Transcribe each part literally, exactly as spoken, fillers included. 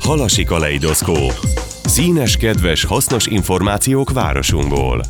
Halasi kaleidoszkóp. Színes, kedves, hasznos információk városunkból.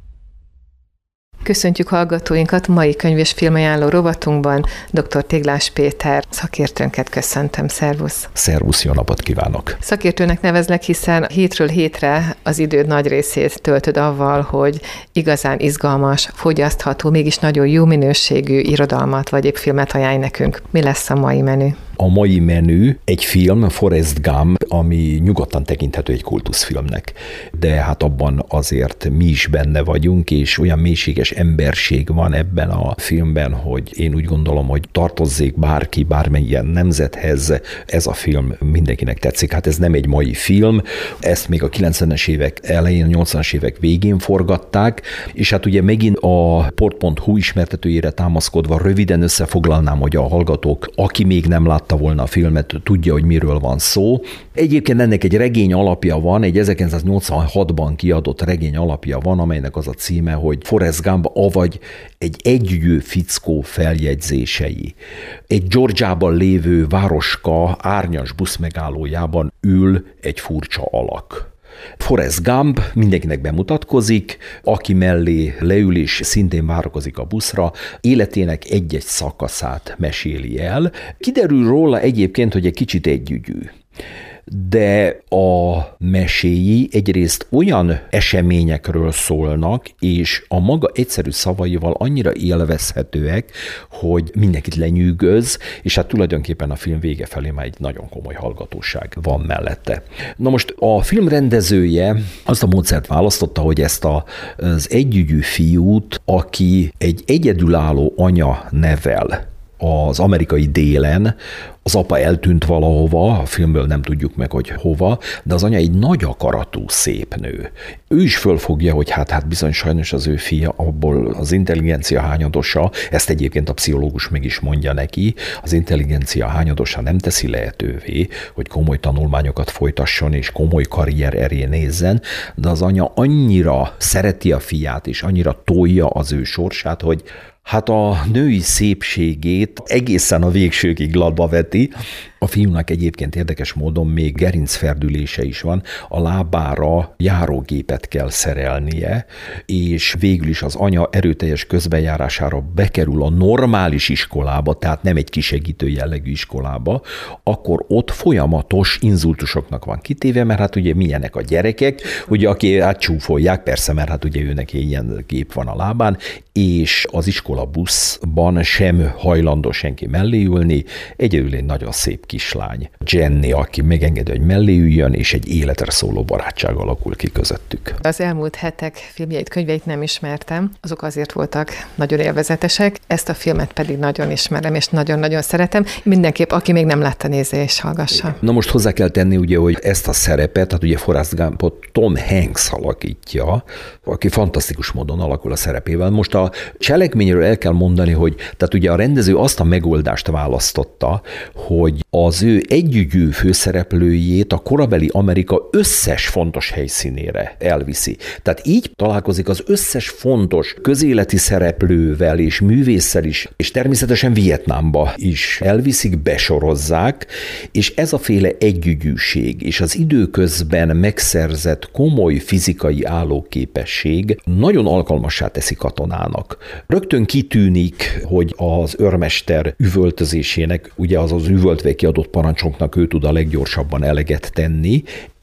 Köszöntjük hallgatóinkat mai könyv- és filmajánló rovatunkban. dr. Téglás Péter szakértőnket köszöntöm. Szervusz! Szervusz, jó napot kívánok! Szakértőnek nevezlek, hiszen hétről hétre az időd nagy részét töltöd avval, hogy igazán izgalmas, fogyasztható, mégis nagyon jó minőségű irodalmat vagy épp filmet ajánlj nekünk. Mi lesz a mai menü? A mai menü egy film, Forrest Gump, ami nyugodtan tekinthető egy kultuszfilmnek. De hát abban azért mi is benne vagyunk, és olyan mélységes emberség van ebben a filmben, hogy én úgy gondolom, hogy tartozzék bárki, bármilyen nemzethez, ez a film mindenkinek tetszik. Hát ez nem egy mai film, ezt még a kilencvenes évek elején, a nyolcvanas évek végén forgatták, és hát ugye megint a port pont hu ismertetőjére támaszkodva röviden összefoglalnám, hogy a hallgatók, aki még nem lát volna a filmet, tudja, hogy miről van szó. Egyébként ennek egy regény alapja van, egy ezerkilencszáznyolcvanhatban kiadott regény alapja van, amelynek az a címe, hogy Forrest Gump, avagy egy együgyű fickó feljegyzései. Egy Georgiában lévő városka árnyas buszmegállójában ül egy furcsa alak. Forrest Gump mindenkinek bemutatkozik, aki mellé leül és szintén várakozik a buszra, életének egy-egy szakaszát meséli el. Kiderül róla egyébként, hogy egy kicsit együgyű. De a meséi egyrészt olyan eseményekről szólnak, és a maga egyszerű szavaival annyira élvezhetőek, hogy mindenkit lenyűgöz, és hát tulajdonképpen a film vége felé már egy nagyon komoly hallgatóság van mellette. Na most a film rendezője azt a módszert választotta, hogy ezt a, az együgyű fiút, aki egy egyedülálló anya nevel az amerikai délen, az apa eltűnt valahova, a filmből nem tudjuk meg, hogy hova, de az anya egy nagy akaratú, szép nő. Ő is fölfogja, hogy hát, hát bizony sajnos az ő fia abból az intelligencia hányadosa, ezt egyébként a pszichológus meg is mondja neki, az intelligencia hányadosa nem teszi lehetővé, hogy komoly tanulmányokat folytasson és komoly karrier elé nézzen, de az anya annyira szereti a fiát és annyira tolja az ő sorsát, hogy hát a női szépségét egészen a végsőkig latba veti. A fiúnak egyébként érdekes módon még gerincferdülése is van, a lábára járógépet kell szerelnie, és végül is az anya erőteljes közbenjárására bekerül a normális iskolába, tehát nem egy kisegítő jellegű iskolába, akkor ott folyamatos inzultusoknak van kitéve, mert hát ugye milyenek a gyerekek, ugye aki átcsúfolják, persze, mert hát ugye őnek ilyen gép van a lábán, és az iskola buszban sem hajlandó senki mellé ülni, egyedül egy nagyon szép kislány, Jenny, aki megengedi, hogy mellé üljön, és egy életre szóló barátság alakul ki közöttük. Az elmúlt hetek filmjeit, könyveit nem ismertem, azok azért voltak nagyon élvezetesek, ezt a filmet pedig nagyon ismerem, és nagyon-nagyon szeretem. Mindenképp, aki még nem látta, nézze és hallgassa. Na most hozzá kell tenni, ugye, hogy ezt a szerepet, tehát ugye Forrest Gumpot Tom Hanks alakítja, aki fantasztikus módon alakul a szerepével. Most a cselekményről el kell mondani, hogy tehát ugye a rendező azt a megoldást választotta, hogy az ő együgyű főszereplőjét a korabeli Amerika összes fontos helyszínére elviszi. Tehát így találkozik az összes fontos közéleti szereplővel és művésszel is, és természetesen Vietnámba is elviszik, besorozzák, és ez a féle együgyűség és az időközben megszerzett komoly fizikai állóképesség nagyon alkalmassá teszi katonának. Rögtön kitűnik, hogy az őrmester üvöltözésének, ugye az az üvöltve kiadott parancsoknak ő tud a leggyorsabban eleget tenni,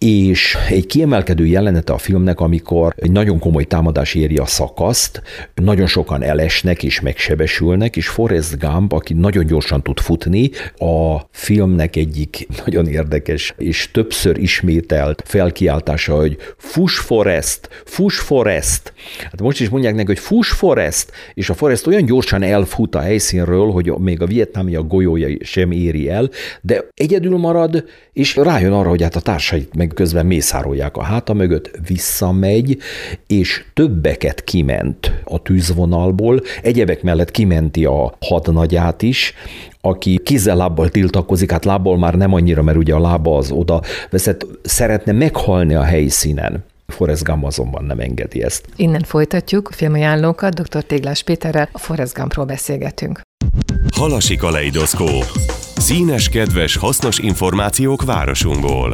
és egy kiemelkedő jelenete a filmnek, amikor egy nagyon komoly támadás éri a szakaszt, nagyon sokan elesnek és megsebesülnek, és Forrest Gump, aki nagyon gyorsan tud futni, a filmnek egyik nagyon érdekes és többször ismételt felkiáltása, hogy fuss Forrest, fuss Forrest. Hát most is mondják neki, hogy fuss Forrest, és a Forrest olyan gyorsan elfut a helyszínről, hogy még a vietnámiak golyója sem éri el, de egyedül marad, és rájön arra, hogy hát a társait meg közben mészárolják a háta mögött, visszamegy, és többeket kiment a tűzvonalból, egyebek mellett kimenti a hadnagyát is, aki kézzel-lábbal tiltakozik, hát lábbal már nem annyira, mert ugye a lába az oda veszett, szeretne meghalni a helyszínen. Forrest Gump azonban nem engedi ezt. Innen folytatjuk a filmajánlókat, dr. Téglás Péterrel, a Forrest Gumpról beszélgetünk. Halasi kaleidoszkóp. Színes, kedves, hasznos információk városunkból.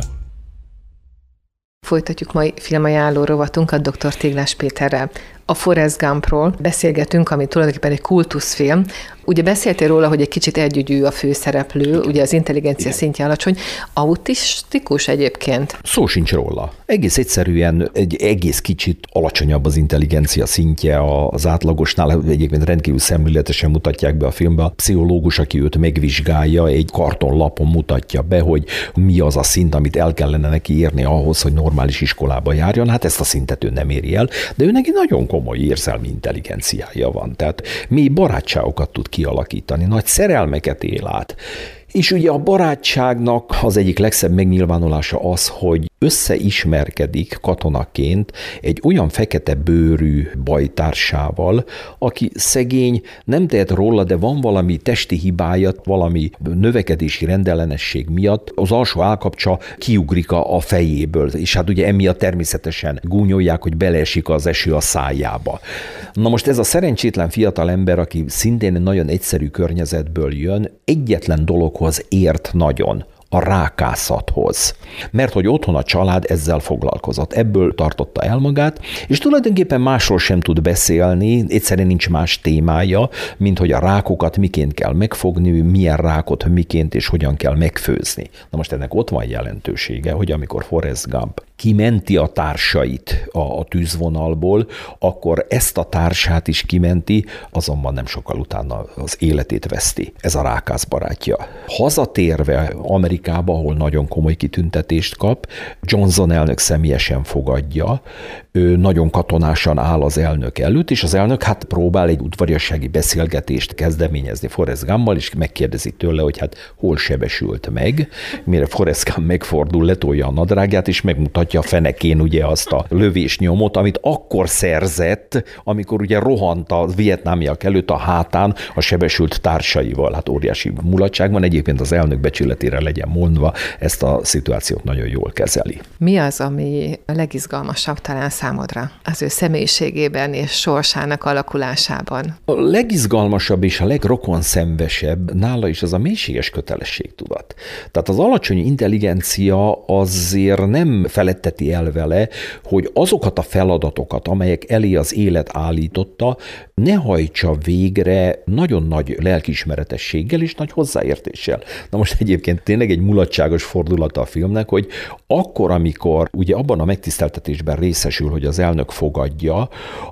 Folytatjuk mai filmajánló rovatunkat dr. Téglás Péterrel. A Forrest Gumpról beszélgetünk, ami tulajdonképpen egy kultuszfilm. Ugye beszéltél róla, hogy egy kicsit együgyű a főszereplő, ugye az intelligencia Igen. szintje alacsony. Autisztikus egyébként? Szó sincs róla. Egész egyszerűen egy egész kicsit alacsonyabb az intelligencia szintje az átlagosnál. Egyébként rendkívül szemléletesen mutatják be a filmbe. A pszichológus, aki őt megvizsgálja, egy kartonlapon mutatja be, hogy mi az a szint, amit el kellene neki érni ahhoz, hogy normális iskolába járjon. Hát ezt a szintet ő nem éri el, de ő neki nagyon komoly érzelmi intelligenciája van. Tehát mély barátságokat tud kialakítani, nagy szerelmeket él át. És ugye a barátságnak az egyik legszebb megnyilvánulása az, hogy összeismerkedik katonaként egy olyan fekete bőrű bajtársával, aki szegény, nem tehet róla, de van valami testi hibája, valami növekedési rendellenesség miatt az alsó állkapcsa kiugrik a fejéből, és hát ugye emiatt természetesen gúnyolják, hogy beleesik az eső a szájába. Na most ez a szerencsétlen fiatal ember, aki szintén egy nagyon egyszerű környezetből jön, egyetlen dologhoz ért nagyon, a rákászathoz. Mert hogy otthon a család ezzel foglalkozott, ebből tartotta el magát, és tulajdonképpen másról sem tud beszélni, egyszerűen nincs más témája, mint hogy a rákokat miként kell megfogni, milyen rákot miként és hogyan kell megfőzni. Na most ennek ott van jelentősége, hogy amikor Forrest Gump kimenti a társait a, a tűzvonalból, akkor ezt a társát is kimenti, azonban nem sokkal utána az életét veszti. Ez a rákász barátja. Hazatérve Amerikába, ahol nagyon komoly kitüntetést kap, Johnson elnök személyesen fogadja, ő nagyon katonásan áll az elnök előtt, és az elnök hát próbál egy udvariassági beszélgetést kezdeményezni Forrest Gumpmal, és megkérdezi tőle, hogy hát hol sebesült meg, mire Forrest Gump megfordul, letolja a nadrágját, és megmutatja a fenekén ugye azt a lövésnyomot, amit akkor szerzett, amikor ugye rohant a vietnámiak előtt a hátán a sebesült társaival. Hát óriási mulatság van, egyébként az elnök becsületére legyen mondva, ezt a szituációt nagyon jól kezeli. Mi az, ami a legizgalmasabb talán számodra az ő személyiségében és sorsának alakulásában? A legizgalmasabb és a legrokonszenvesebb nála is az a mélységes kötelességtudat. Tehát az alacsony intelligencia azért nem feletteti el vele, hogy azokat a feladatokat, amelyek elé az élet állította, ne hajtsa végre nagyon nagy lelkiismeretességgel és nagy hozzáértéssel. Na most egyébként tényleg egy mulatságos fordulata a filmnek, hogy akkor, amikor ugye abban a megtiszteltetésben részesül, hogy az elnök fogadja,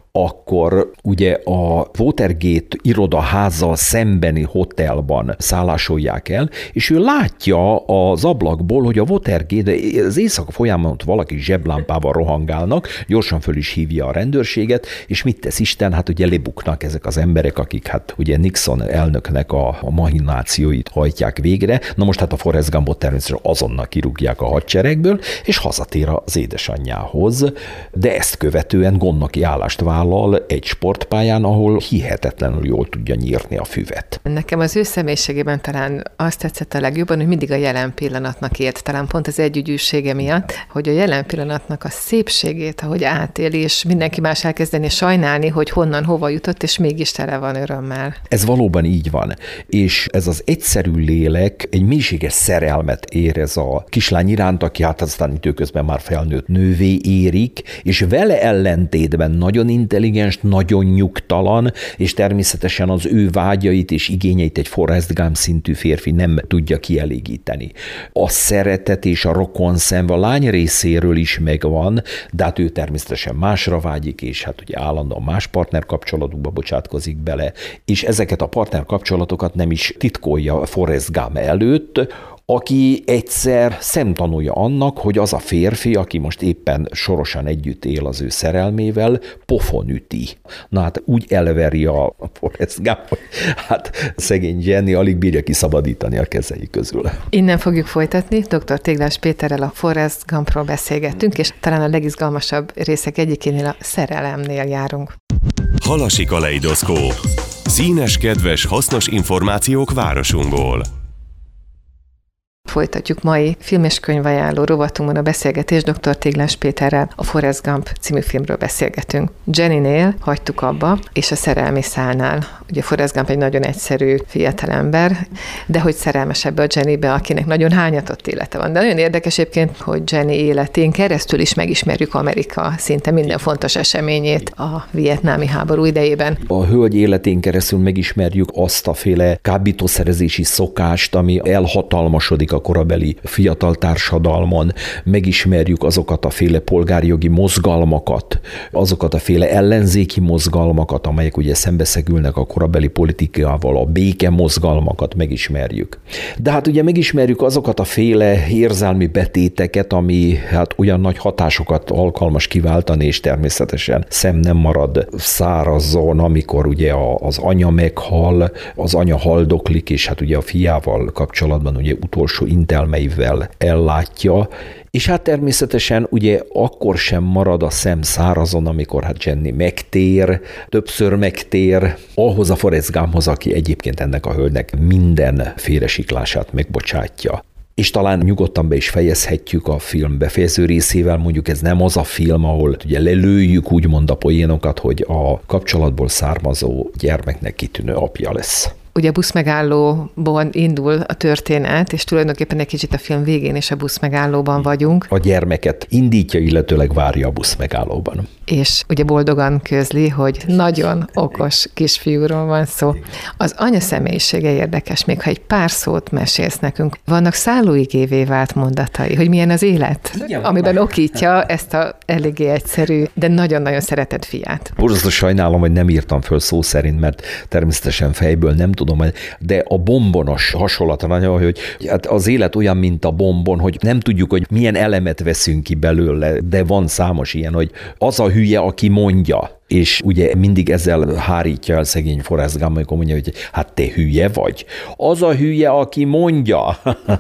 akkor ugye a Watergate irodaházzal szembeni hotelban szállásolják el, és ő látja az ablakból, hogy a Watergate, az éjszaka folyamán valaki zseblámpával rohangálnak, gyorsan föl is hívja a rendőrséget, és mit tesz Isten? Hát ugye lebuknak ezek az emberek, akik hát ugye Nixon elnöknek a, a mahinációit hajtják végre. Na most hát a Forrest Gumpot természetesen azonnal kirúgják a hadseregből, és hazatér az édesanyjához, de ezt követően gondnoki állást vállal egy sportpályán, ahol hihetetlenül jól tudja nyírni a füvet. Nekem az ő személyiségében talán azt tetszett a legjobban, hogy mindig a jelen pillanatnak élt, talán pont az együgyűsége miatt, hogy a jelen pillanatnak a szépségét, ahogy átél, és mindenki más elkezdeni sajnálni, hogy honnan, hova jutott, és mégis tele van örömmel. Ez valóban így van, és ez az egyszerű lélek egy mélységes szerelmet érez a kislány iránt, aki hát aztán időközben már felnőtt nővé érik, és vele ellentétben nagyon intelligens, nagyon nyugtalan, és természetesen az ő vágyait és igényeit egy Forrest Gump szintű férfi nem tudja kielégíteni. A szeretet és a rokonszenv a lány részéről is megvan, de hát ő természetesen másra vágyik, és hát ugye állandóan más partner kapcsolatokba bocsátkozik bele, és ezeket a partner kapcsolatokat nem is titkolja Forrest Gump előtt, aki egyszer szemtanúja annak, hogy az a férfi, aki most éppen sorosan együtt él az ő szerelmével, pofon üti. Na hát úgy elveri a Forrest Gump, hogy hát szegény Jenny alig bírja kiszabadítani a kezei közül. Innen fogjuk folytatni. dr. Téglás Péterrel a Forrest Gumpról beszélgettünk, és talán a legizgalmasabb részek egyikénél a szerelemnél járunk. Halasi kaleidoszkóp. Színes, kedves, hasznos információk városunkból. Folytatjuk mai film- és könyvajánló rovatunkban a beszélgetést dr. Téglás Péterrel, a Forrest Gump című filmről beszélgetünk. Jenny-nél hagytuk abba, és a szerelmi szálnál Ugye Forrest Gump egy nagyon egyszerű fiatalember, de hogy szerelmes ebbe a Jennybe, akinek nagyon hányatott élete van. De nagyon érdekes egyébként, hogy Jenny életén keresztül is megismerjük Amerika szinte minden fontos eseményét a vietnámi háború idejében. A hölgy életén keresztül megismerjük azt a féle kábítószerezési szokást, ami elhatalmasodik a korabeli fiatal társadalmon, megismerjük azokat a féle polgárjogi mozgalmakat, azokat a féle ellenzéki mozgalmakat, amelyek ugye szembeszegülnek a korabeli politikával, a béke mozgalmakat megismerjük. De hát ugye megismerjük azokat a féle érzelmi betéteket, ami hát olyan nagy hatásokat alkalmas kiváltani, és természetesen szem nem marad szárazzon, amikor ugye az anya meghal, az anya haldoklik, és hát ugye a fiával kapcsolatban ugye utolsó intelmeivel ellátja, és hát természetesen ugye akkor sem marad a szem szárazon, amikor hát Jenny megtér, többször megtér, ahhoz a Forrest Gumphoz, aki egyébként ennek a hölgynek minden félresiklását megbocsátja. És talán nyugodtan be is fejezhetjük a film befejező részével, mondjuk ez nem az a film, ahol ugye lelőjük úgymond a poénokat, hogy a kapcsolatból származó gyermeknek kitűnő apja lesz. Ugye a buszmegállóban indul a történet, és tulajdonképpen egy kicsit a film végén is a buszmegállóban vagyunk. A gyermeket indítja, illetőleg várja a buszmegállóban. És ugye boldogan közli, hogy nagyon okos kisfiúról van szó. Az anya személyisége érdekes, még ha egy pár szót mesélsz nekünk. Vannak szállóigévé vált mondatai, hogy milyen az élet, igen, amiben okítja ezt a eléggé egyszerű, de nagyon-nagyon szeretett fiát. Borzasztó sajnálom, hogy nem írtam föl szó szerint, mert természetesen fejből nem tudom, de a bombonos hasonlata nagyon, hogy hát az élet olyan, mint a bombon, hogy nem tudjuk, hogy milyen elemet veszünk ki belőle, de van számos ilyen, hogy az a hülye, aki mondja, és ugye mindig ezzel hárítja el szegény Forrest Gump, amikor mondja, hogy hát te hülye vagy. Az a hülye, aki mondja.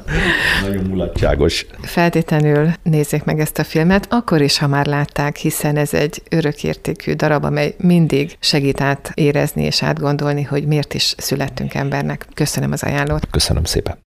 Nagyon mulatságos. Feltétlenül nézzék meg ezt a filmet, akkor is, ha már látták, hiszen ez egy örökértékű darab, amely mindig segít át érezni és átgondolni, hogy miért is születtünk embernek. Köszönöm az ajánlót. Köszönöm szépen.